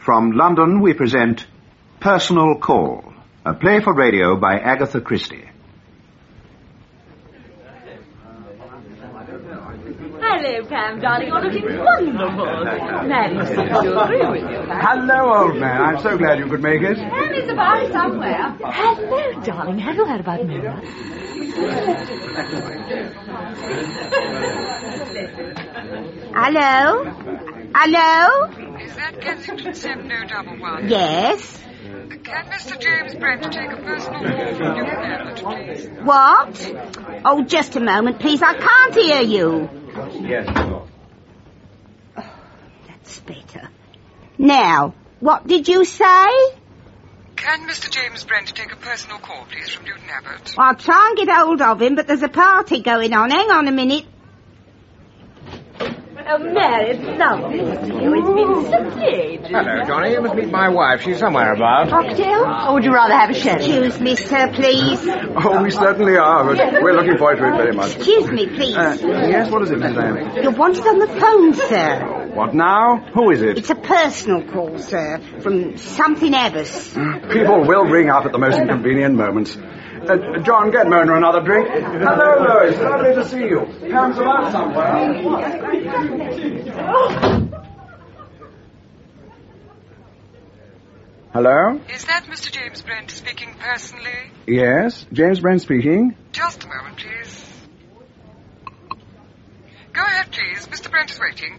From London, we present Personal Call, a play for radio by Agatha Christie. Hello, Pam, darling. You're looking wonderful. Mary seems to agree with you, Pam. Hello, old man. I'm so glad you could make it. Pam is about somewhere. Hello, darling. Have you heard about Mira? Hello? Hello? Is that Kensington 7011? Yes? Can Mr. James Brent take a personal call from Newton Abbott, please? What? Oh, just a moment, please. I can't hear you. Yes. Oh, that's better. Now, what did you say? Can Mr. James Brent take a personal call, please, from Newton Abbott? I'll try and get hold of him, but there's a party going on. Hang on a minute. Oh, Mary, it's lovely to see you. It's been such ages. Hello, Johnny. You must meet my wife. She's somewhere about. Cocktail? Or would you rather have a sherry? Excuse me, sir, please. Oh, we certainly are, but we're looking forward to it very much. Excuse me, please. Yes, what is it, Miss Lamb? You're wanted on the phone, sir. What now? Who is it? It's a personal call, sir, from something Abbas. People will ring up at the most inconvenient moments. John, get Mona another drink. Hello, Lois. Lovely to see you. Pam's about somewhere. Hello? Is that Mr. James Brent speaking personally? Yes, James Brent speaking. Just a moment, please. Go ahead, please. Mr. Brent is waiting.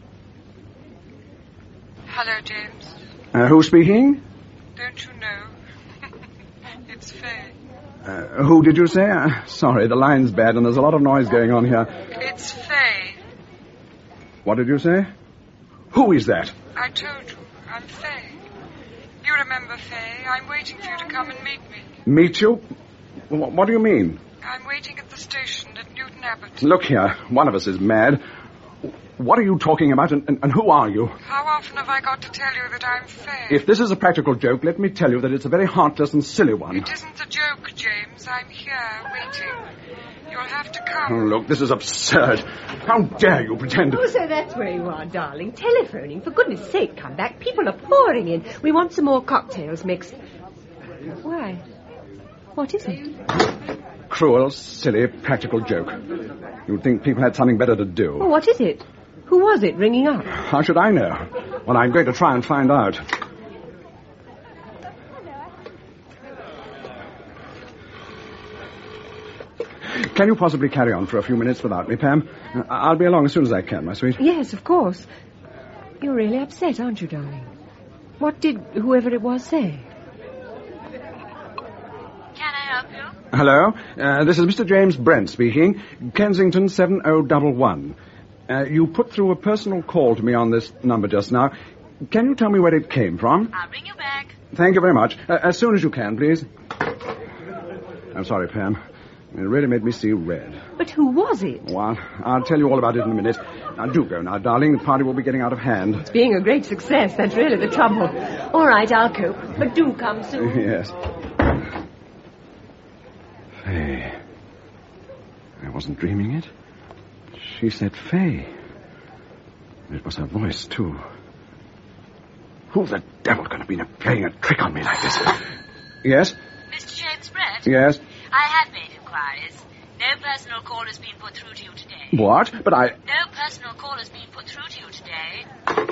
Hello, James. Who's speaking? Don't you know? It's Faye. Who did you say? Sorry, the line's bad and there's a lot of noise going on here. It's Faye. What did you say? Who is that? I told you. I'm Faye. You remember Faye? I'm waiting for you to come and meet me. Meet you? What do you mean? I'm waiting at the station at Newton Abbott. Look here, one of us is mad. What are you talking about, and who are you? How often have I got to tell you that I'm Faye? If this is a practical joke, let me tell you that it's a very heartless and silly one. It isn't a joke, James. I'm here, waiting. You'll have to come. Oh, look, this is absurd. How dare you pretend... Oh, so that's where you are, darling. Telephoning. For goodness sake, come back. People are pouring in. We want some more cocktails mixed. Why? What is it? Cruel, silly, practical joke. You'd think people had something better to do. Oh, what is it? Who was it ringing up? How should I know? Well, I'm going to try and find out. Can you possibly carry on for a few minutes without me, Pam? I'll be along as soon as I can, my sweet. Yes, of course. You're really upset, aren't you, darling? What did whoever it was say? Can I help you? Hello? This is Mr. James Brent speaking. Kensington 7011. You put through a personal call to me on this number just now. Can you tell me where it came from? I'll bring you back. Thank you very much. As soon as you can, please. I'm sorry, Pam. It really made me see red. But who was it? Well, I'll tell you all about it in a minute. Now, do go now, darling. The party will be getting out of hand. It's being a great success. That's really the trouble. All right, I'll cope. But do come soon. Yes. Faye. I wasn't dreaming it. She said Faye. It was her voice, too. Who the devil could have been playing a trick on me like this? Yes? Mr. James Brent? Yes? I have made inquiries. No personal call has been put through to you today. What? But No personal call has been put through to you today.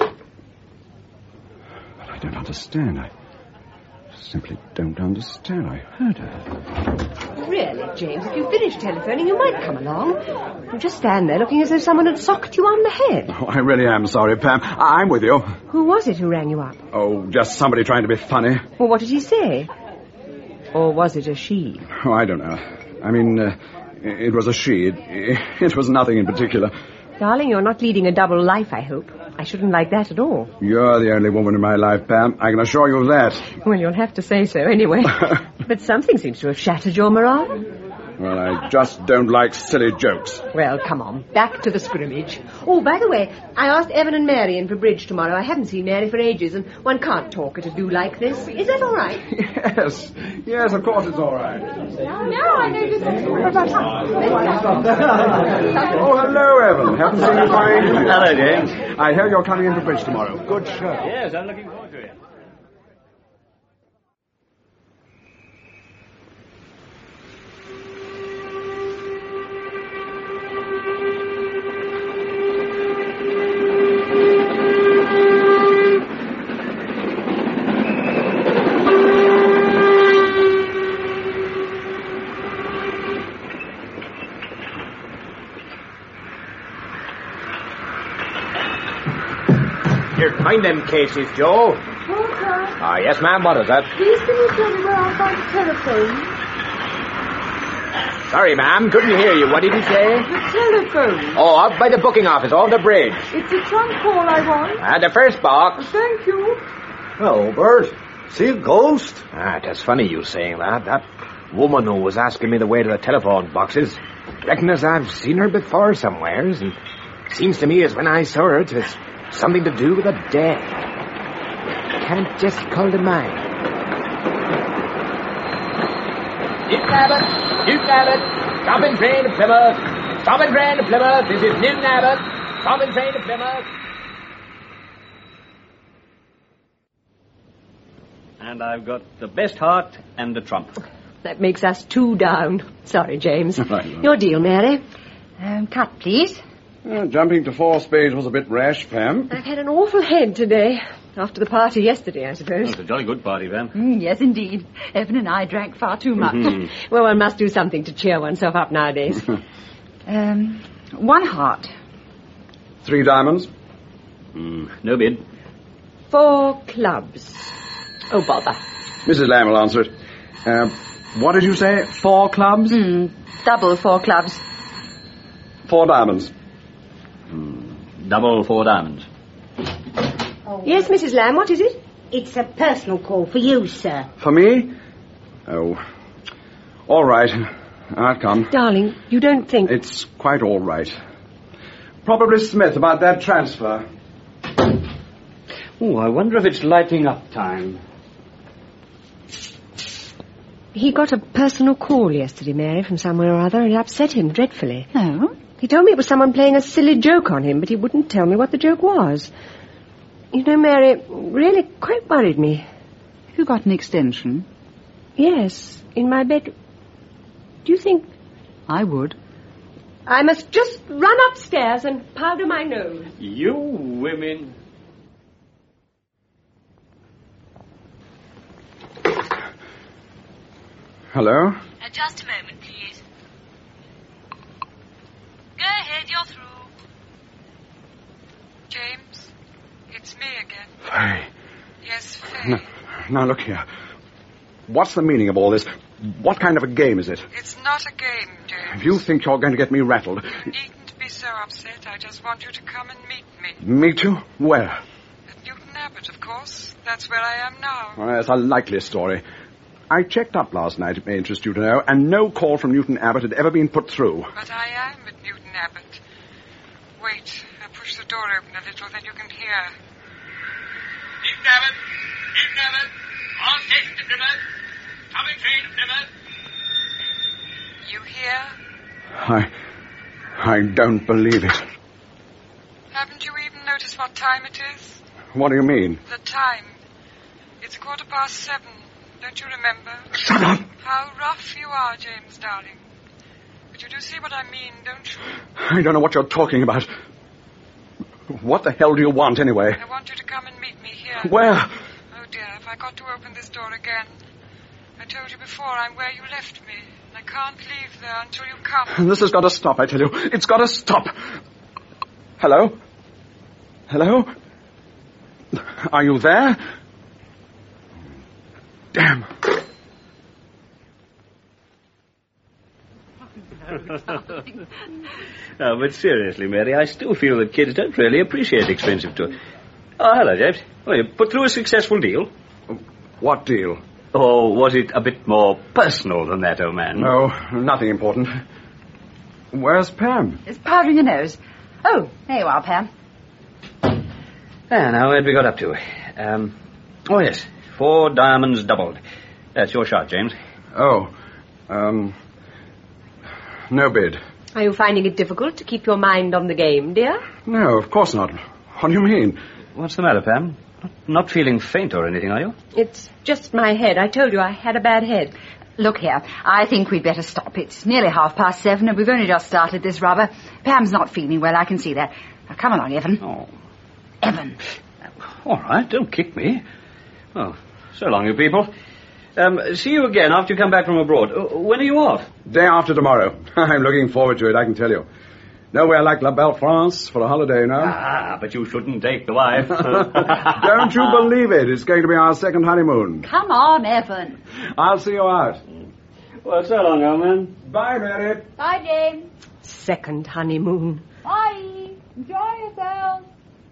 But I don't understand. I simply don't understand. I heard her. Really, James, if you finish telephoning, you might come along. You just stand there looking as though someone had socked you on the head. Oh, I really am sorry, Pam. I'm with you. Who was it who rang you up? Oh, just somebody trying to be funny. Well, what did he say? Or was it a she? Oh, I don't know. I mean, it was a she. It was nothing in particular. Darling, you're not leading a double life, I hope. I shouldn't like that at all. You're the only woman in my life, Pam. I can assure you of that. Well, you'll have to say so anyway. But something seems to have shattered your morale. Well, I just don't like silly jokes. Well, come on, back to the scrimmage. Oh, by the way, I asked Evan and Mary in for bridge tomorrow. I haven't seen Mary for ages, and one can't talk at a do like this. Is that all right? Yes, of course it's all right. No, I know you said Oh, hello, Evan. Haven't seen you for ages. Hello, James. I hear you're coming in for bridge tomorrow. Good show. Yes, I'm looking forward to it. Find them cases, Joe. Walter, Yes, ma'am, what is that? please can you tell me where I'll find the telephone? Sorry, ma'am, couldn't hear you. What did you say? The telephone. Oh, out by the booking office, over the bridge. It's a trunk call I want. The first box. Thank you. Hello, Bert. See a ghost? It's funny you saying that. That woman who was asking me the way to the telephone boxes. Reckon as I've seen her before somewheres, and seems to me as when I saw her, it was something to do with the dead. Can't just call to mind. Newton Abbott! Newton Abbott! Stopping train to Plymouth! Stopping train to Plymouth! This is Newton Abbott! Stopping train to Plymouth! And I've got the best heart and the trump. That makes us 2 down. Sorry, James. Right. Your deal, Mary. Cut, please. Jumping to 4 spades was a bit rash, Pam. I've had an awful head today. After the party yesterday, I suppose. It's a jolly good party, Pam. Yes, indeed. Evan and I drank far too much. Well, one must do something to cheer oneself up nowadays. 1 heart. 3 diamonds. No bid. 4 clubs. Oh, bother. Mrs. Lamb will answer it. What did you say? 4 clubs? Double 4 clubs. 4 diamonds. Double 4 diamonds. Yes, Mrs. Lamb, what is it? It's a personal call for you, sir. For me? Oh. All right. I'll come. Darling, you don't think... It's quite all right. Probably Smith about that transfer. Oh, I wonder if it's lighting up time. He got a personal call yesterday, Mary, from somewhere or other, and it upset him dreadfully. Oh? He told me it was someone playing a silly joke on him, but he wouldn't tell me what the joke was. You know, Mary, it really quite worried me. Have you got an extension? Yes, in my bed. Do you think... I would. I must just run upstairs and powder my nose. You women. Hello? Just a moment, please. Go ahead, you're through. James, it's me again. Faye. Yes, Faye. Now, look here. What's the meaning of all this? What kind of a game is it? It's not a game, James. If you think you're going to get me rattled... You needn't be so upset. I just want you to come and meet me. Meet you? Where? At Newton Abbott, of course. That's where I am now. Well, that's a likely story. I checked up last night, it may interest you to know, and no call from Newton Abbott had ever been put through. But I am at Newton Abbott. Wait, I'll push the door open a little, then you can hear. Newton Abbott! Newton Abbott! All stations to Plymouth! Coming train to Plymouth! You hear? I don't believe it. Haven't you even noticed what time it is? What do you mean? The time. It's 7:15. Don't you remember? Shut up! How rough you are, James, darling. But you do see what I mean, don't you? I don't know what you're talking about. What the hell do you want, anyway? I want you to come and meet me here. Where? Oh, dear, if I got to open this door again. I told you before, I'm where you left me. And I can't leave there until you come. This has got to stop, I tell you. It's got to stop. Hello? Hello? Are you there? Damn. No, but seriously, Mary, I still feel that kids don't really appreciate expensive toys. Oh, hello, James. Well, you put through a successful deal. What deal? Or was it a bit more personal than that, old man? No, nothing important. Where's Pam? It's powdering her nose. Oh, there you are, Pam. Now, where'd we got up to? Oh, yes. 4 diamonds doubled. That's your shot, James. Oh, no bid. Are you finding it difficult to keep your mind on the game, dear? No, of course not. What do you mean? What's the matter, Pam? Not feeling faint or anything, are you? It's just my head. I told you I had a bad head. Look here, I think we'd better stop. It's nearly 7:30 and we've only just started this rubber. Pam's not feeling well, I can see that. Now, come along, Evan. Oh. Evan. All right, don't kick me. Well, so long, you people. See you again after you come back from abroad. When are you off? Day after tomorrow. I'm looking forward to it, I can tell you. Nowhere like La Belle France for a holiday, no? Ah, but you shouldn't take the wife. Don't you believe it? It's going to be our second honeymoon. Come on, Evan. I'll see you out. Well, so long, old man. Bye, Mary. Bye, James. Second honeymoon. Bye. Enjoy yourself.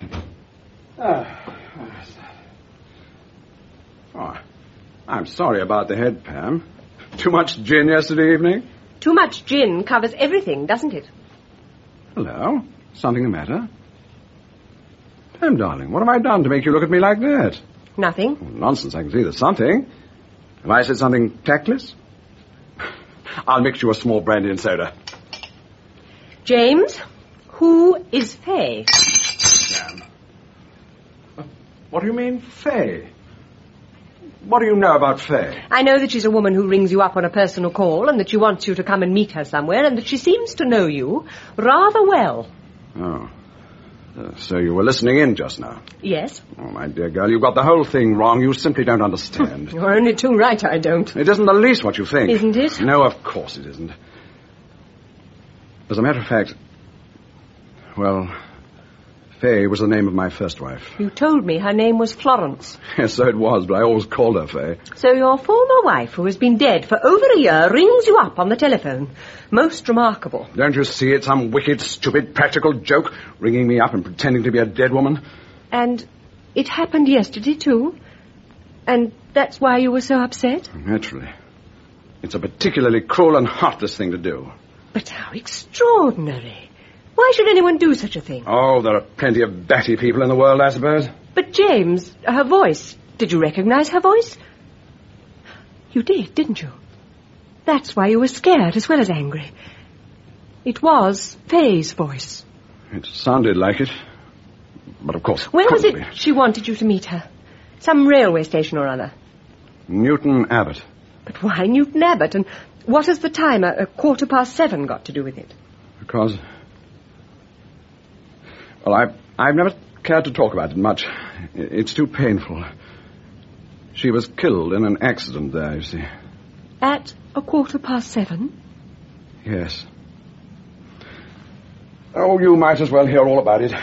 Oh, I'm sorry about the head, Pam. Too much gin yesterday evening? Too much gin covers everything, doesn't it? Hello? Something the matter? Pam, darling, what have I done to make you look at me like that? Nothing. Oh, nonsense, I can see there's something. Have I said something tactless? I'll mix you a small brandy and soda. James, who is Faye? What do you mean, Faye? What do you know about Faye? I know that she's a woman who rings you up on a personal call and that she wants you to come and meet her somewhere and that she seems to know you rather well. Oh. So you were listening in just now? Yes. Oh, my dear girl, you've got the whole thing wrong. You simply don't understand. You're only too right I don't. It isn't the least what you think. Isn't it? No, of course it isn't. As a matter of fact, well, Faye was the name of my first wife. You told me her name was Florence. Yes, so it was, but I always called her Faye. So your former wife, who has been dead for over a year, rings you up on the telephone. Most remarkable. Don't you see it's some wicked, stupid, practical joke, ringing me up and pretending to be a dead woman? And it happened yesterday, too? And that's why you were so upset? Naturally. It's a particularly cruel and heartless thing to do. But how extraordinary. Why should anyone do such a thing? Oh, there are plenty of batty people in the world, I suppose. But, James, her voice. Did you recognize her voice? You did, didn't you? That's why you were scared as well as angry. It was Faye's voice. It sounded like it. But of course... Where was it be. she wanted you to meet her? Some railway station or other? Newton Abbot. But why Newton Abbot? And what has the time, 7:15, got to do with it? Because... Well, I've never cared to talk about it much. It's too painful. She was killed in an accident there, you see. At 7:15? Yes. Oh, you might as well hear all about it.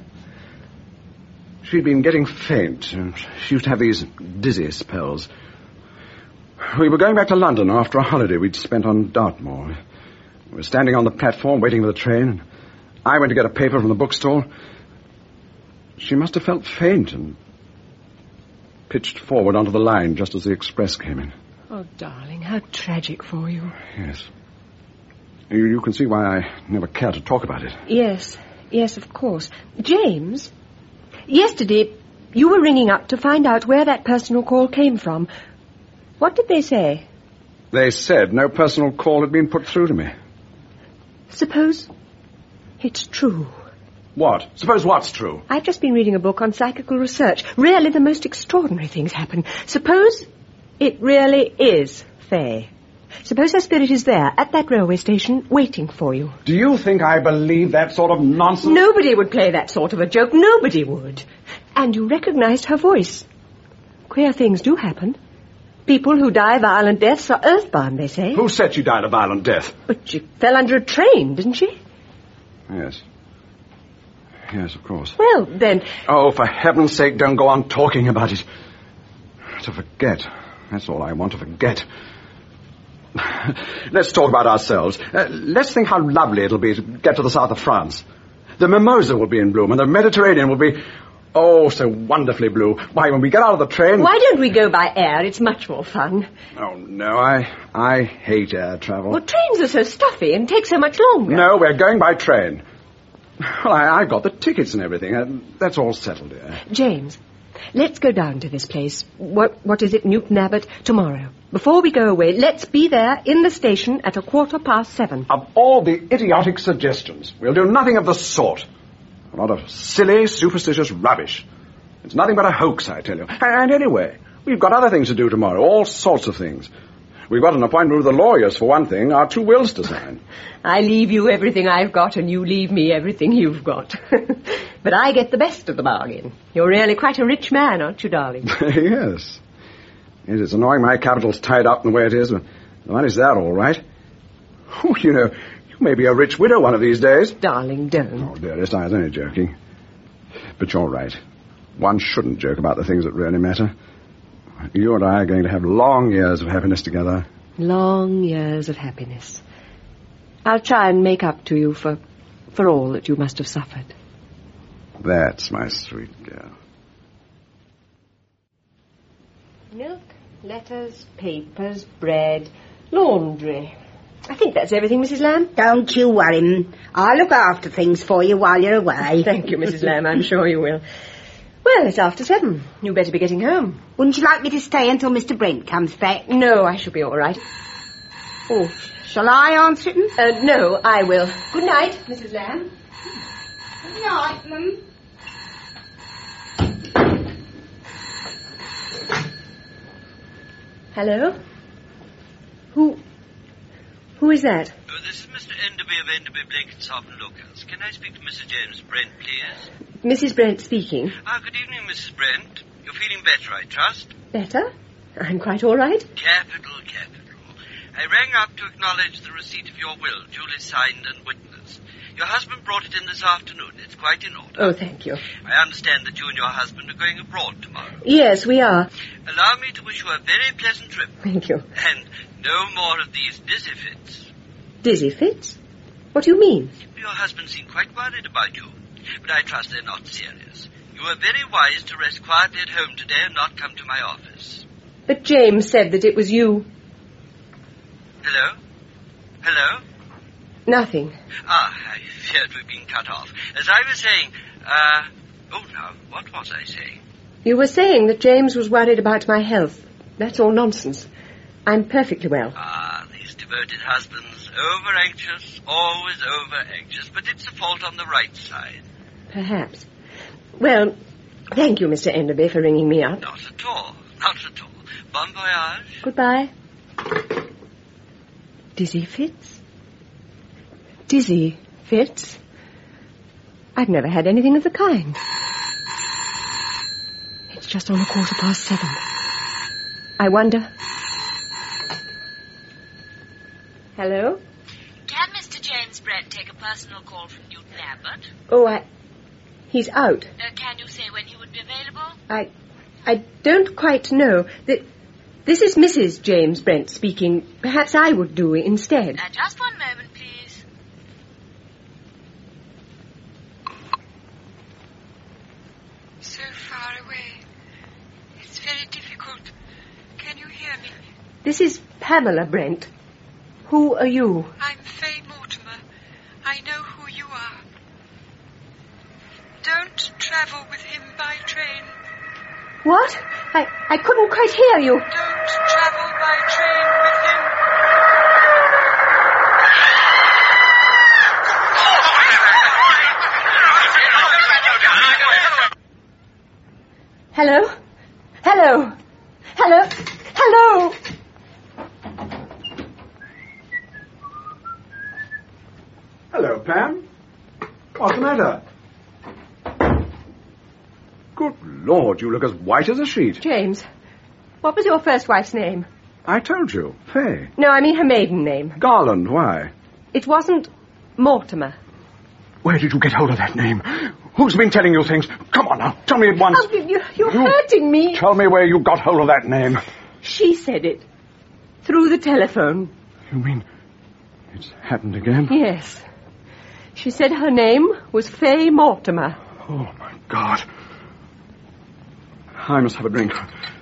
She'd been getting faint, and she used to have these dizzy spells. We were going back to London after a holiday we'd spent on Dartmoor. We were standing on the platform waiting for the train, and I went to get a paper from the bookstall. She must have felt faint and pitched forward onto the line just as the express came in. Oh, darling, how tragic for you. Yes. You can see why I never cared to talk about it. Yes, of course. James, yesterday you were ringing up to find out where that personal call came from. What did they say? They said no personal call had been put through to me. Suppose it's true. What? Suppose what's true? I've just been reading a book on psychical research. Really, the most extraordinary things happen. Suppose it really is Faye. Suppose her spirit is there, at that railway station, waiting for you. Do you think I believe that sort of nonsense? Nobody would play that sort of a joke. Nobody would. And you recognized her voice. Queer things do happen. People who die violent deaths are earthbound, they say. Who said she died a violent death? But she fell under a train, didn't she? Yes. Yes, of course. Well, then... Oh, for heaven's sake, don't go on talking about it. To forget. That's all I want, to forget. Let's talk about ourselves. Let's think how lovely it'll be to get to the south of France. The mimosa will be in bloom, and the Mediterranean will be... Oh, so wonderfully blue. Why, when we get out of the train... Why don't we go by air? It's much more fun. Oh, no, I hate air travel. Well, trains are so stuffy and take so much longer. No, we're going by train. Well, I got the tickets and everything. That's all settled, dear. James, let's go down to this place. What is it, Newton Abbot? Tomorrow. Before we go away, let's be there in the station at 7:15. Of all the idiotic suggestions, we'll do nothing of the sort. A lot of silly, superstitious rubbish. It's nothing but a hoax, I tell you. And anyway, we've got other things to do tomorrow, all sorts of things. We've got an appointment with the lawyers, for one thing, our 2 wills to sign. I leave you everything I've got, and you leave me everything you've got. But I get the best of the bargain. You're really quite a rich man, aren't you, darling? Yes. It's annoying my capital's tied up in the way it is, but the money's there all right. Oh, you know, you may be a rich widow one of these days. Darling, don't. Oh, dearest, I was only joking. But you're right. One shouldn't joke about the things that really matter. You and I are going to have long years of happiness together. Long years of happiness. I'll try and make up to you for all that you must have suffered. That's my sweet girl. Milk, letters, papers, bread, laundry. I think that's everything, Mrs. Lamb. Don't you worry. I'll look after things for you while you're away. Thank you, Mrs. Lamb. I'm sure you will. Well, it's 7:30. You better be getting home. Wouldn't you like me to stay until Mr. Brent comes back? No, I shall be all right. Oh, shall I answer it? No, I will. Good night, Mrs. Lamb. Good night, Mum. Hello? Who is that? Oh, this is Mr. Enderby of Enderby, Blenkinsop and Lucas. Can I speak to Mrs. James Brent, please? Mrs. Brent speaking. Good evening, Mrs. Brent. You're feeling better, I trust? Better? I'm quite all right. Capital. I rang up to acknowledge the receipt of your will, duly signed and witnessed. Your husband brought it in this afternoon. It's quite in order. Oh, thank you. I understand that you and your husband are going abroad tomorrow. Yes, we are. Allow me to wish you a very pleasant trip. Thank you. And no more of these dizzy fits. Dizzy fits? What do you mean? Your husband seemed quite worried about you, but I trust they're not serious. You were very wise to rest quietly at home today and not come to my office. But James said that it was you. Hello? Nothing. I feared we'd been cut off. As I was saying, now, what was I saying? You were saying that James was worried about my health. That's all nonsense. I'm perfectly well. These devoted husbands, over-anxious, always over-anxious, but it's a fault on the right side. Perhaps. Well, thank you, Mr. Enderby, for ringing me up. Not at all. Bon voyage. Goodbye. Dizzy fits? Dizzy fits? I've never had anything of the kind. It's just on 7:15. I wonder... Hello? Can Mr. James Brent take a personal call from Newton Abbot? Oh, he's out. Can you say when he would be available? I don't quite know. This is Mrs. James Brent speaking. Perhaps I would do instead. Just one moment, please. So far away. It's very difficult. Can you hear me? This is Pamela Brent. Who are you? I'm Fay Mortimer. I know who you are. Don't travel with him by train. What? I couldn't quite hear you. Don't travel by train with him. Hello? Hello? Hello? Hello? Hello, Pam. What's the matter? Good Lord, you look as white as a sheet. James, what was your first wife's name? I told you, Fay. No, I mean her maiden name. Garland, why? It wasn't Mortimer. Where did you get hold of that name? Who's been telling you things? Come on now, tell me at once. Oh, you're hurting me. Tell me where you got hold of that name. She said it. Through the telephone. You mean it's happened again? Yes. She said her name was Fay Mortimer. Oh, my God. I must have a drink.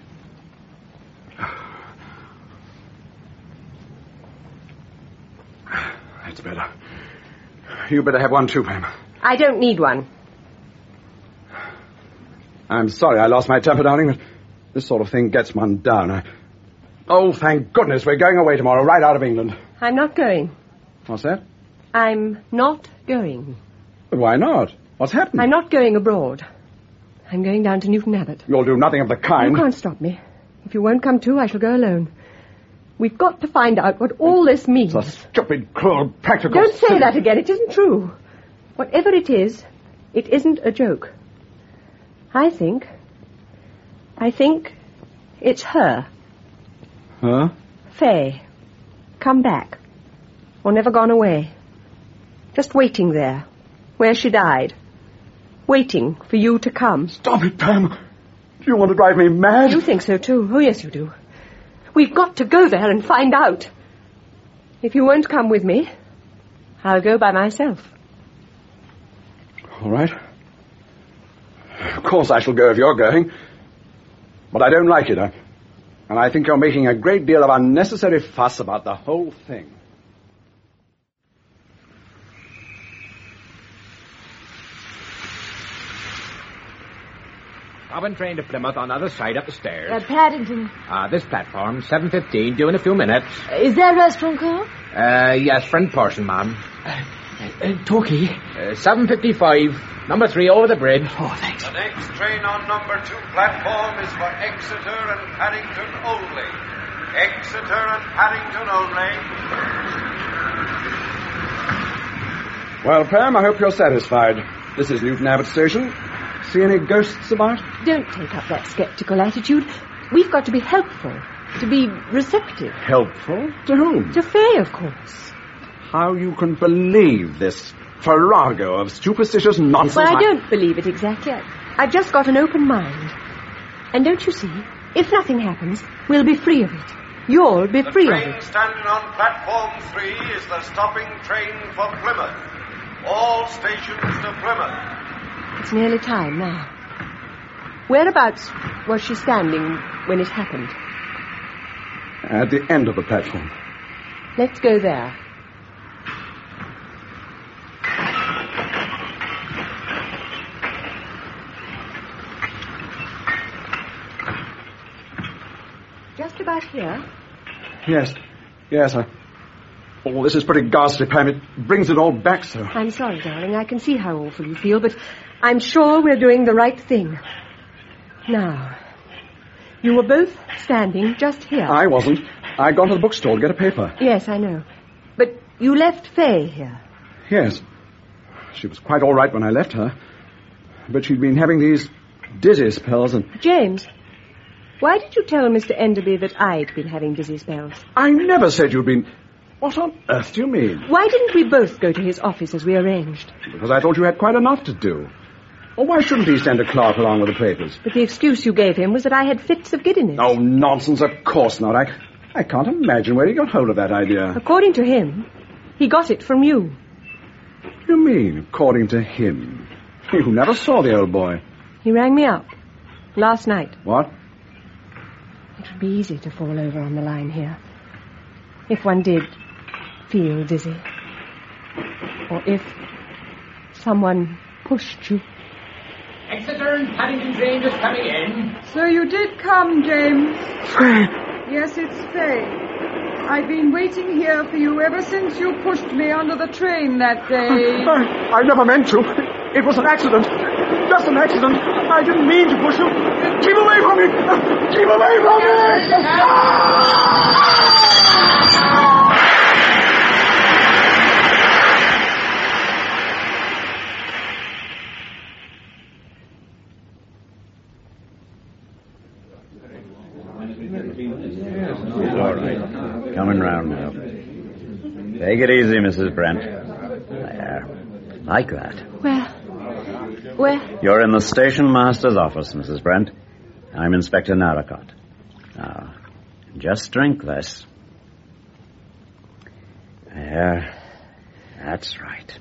That's better. You better have one too, Pam. I don't need one. I'm sorry I lost my temper, darling, but this sort of thing gets one down. Oh, thank goodness we're going away tomorrow, right out of England. I'm not going. What's that? I'm not going. But why not? What's happened? I'm not going abroad. I'm going down to Newton Abbot. You'll do nothing of the kind. You can't stop me. If you won't come too, I shall go alone. We've got to find out what all this means. It's a stupid, cruel, practical... Don't say that again. It isn't true. Whatever it isn't a joke. I think it's her. Huh? Faye. Come back. Or never gone away. Just waiting there, where she died. Waiting for you to come. Stop it, Pam. Do you want to drive me mad? You think so, too. Oh, yes, you do. We've got to go there and find out. If you won't come with me, I'll go by myself. All right. Of course I shall go if you're going. But I don't like it. And I think you're making a great deal of unnecessary fuss about the whole thing. Robin train to Plymouth on the other side up the stairs. Paddington. This platform, 7:15, due in a few minutes. Is that restaurant call? Yes, front portion, ma'am. Torquay. 7:55, number 3 over the bridge. Oh, thanks. The next train on number 2 platform is for Exeter and Paddington only. Exeter and Paddington only. Well, Pam, I hope you're satisfied. This is Newton Abbot Station. See any ghosts about? Don't take up that sceptical attitude. We've got to be helpful, to be receptive. Helpful? To whom? To Faye, of course. How you can believe this farrago of superstitious nonsense. Well, I don't believe it exactly. I've just got an open mind. And don't you see, if nothing happens, we'll be free of it. You'll be free of it. The train standing on platform 3 is the stopping train for Plymouth. All stations to Plymouth. It's nearly time now. Whereabouts was she standing when it happened? At the end of the platform. Let's go there. Just about here? Yes. Oh, this is pretty ghastly, Pam. It brings it all back so. I'm sorry, darling. I can see how awful you feel, but I'm sure we're doing the right thing. Now, you were both standing just here. I wasn't. I'd gone to the bookstore to get a paper. Yes, I know. But you left Faye here. Yes. She was quite all right when I left her. But she'd been having these dizzy spells and... James, why did you tell Mr. Enderby that I'd been having dizzy spells? I never said you'd been... What on earth do you mean? Why didn't we both go to his office as we arranged? Because I thought you had quite enough to do. Or why shouldn't he send a clerk along with the papers? But the excuse you gave him was that I had fits of giddiness. Oh, nonsense, of course not. I can't imagine where he got hold of that idea. According to him, he got it from you. What do you mean, according to him? You never saw the old boy. He rang me up last night. What? It would be easy to fall over on the line here. If one did feel dizzy. Or if someone pushed you. Exeter and Paddington train just coming in. So you did come, James. Faye! Yes, it's Faye. I've been waiting here for you ever since you pushed me under the train that day. I never meant to. It was an accident. Just an accident. I didn't mean to push you. Keep away from me! Keep away from me! All right. Coming round now. Take it easy, Mrs. Brent. There. Like that. Where? You're in the station master's office, Mrs. Brent. I'm Inspector Narracott. Now, just drink this. There. That's right.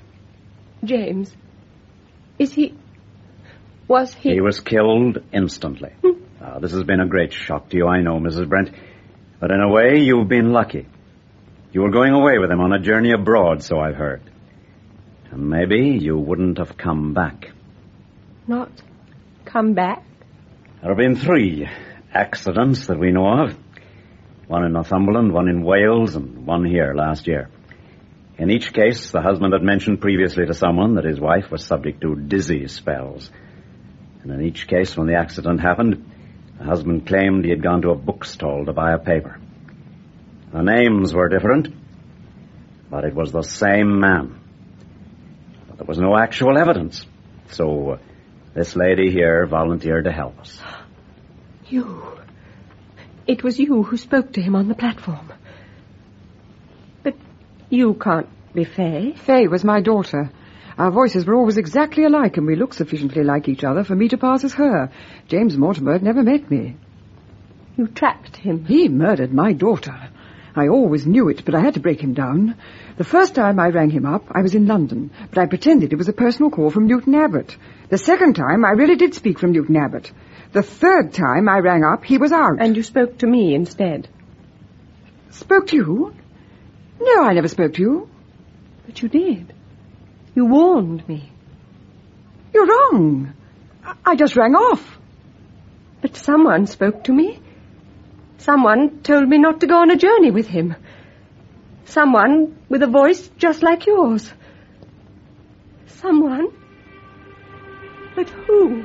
James. Was he... He was killed instantly. This has been a great shock to you, I know, Mrs. Brent. But in a way, you've been lucky. You were going away with him on a journey abroad, so I've heard. And maybe you wouldn't have come back. Not come back? There have been 3 accidents that we know of. One in Northumberland, one in Wales, and one here last year. In each case, the husband had mentioned previously to someone that his wife was subject to dizzy spells. And in each case, when the accident happened, the husband claimed he had gone to a bookstall to buy a paper. The names were different, but it was the same man. But there was no actual evidence, so this lady here volunteered to help us. You. It was you who spoke to him on the platform. But you can't be Fay. Fay was my daughter. Our voices were always exactly alike, and we looked sufficiently like each other for me to pass as her. James Mortimer had never met me. You trapped him. He murdered my daughter. I always knew it, but I had to break him down. The first time I rang him up, I was in London, but I pretended it was a personal call from Newton Abbot. The second time, I really did speak from Newton Abbot. The third time I rang up, he was out. And you spoke to me instead? Spoke to you? No, I never spoke to you. But you did. You warned me. You're wrong. I just rang off. But someone spoke to me. Someone told me not to go on a journey with him. Someone with a voice just like yours. Someone? But who?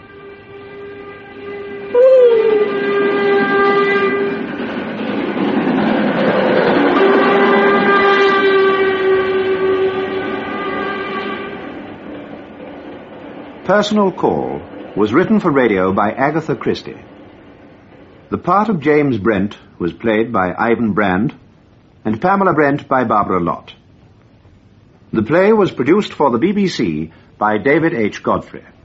Personal Call was written for radio by Agatha Christie. The part of James Brent was played by Ivan Brand and Pamela Brent by Barbara Lott. The play was produced for the BBC by David H. Godfrey.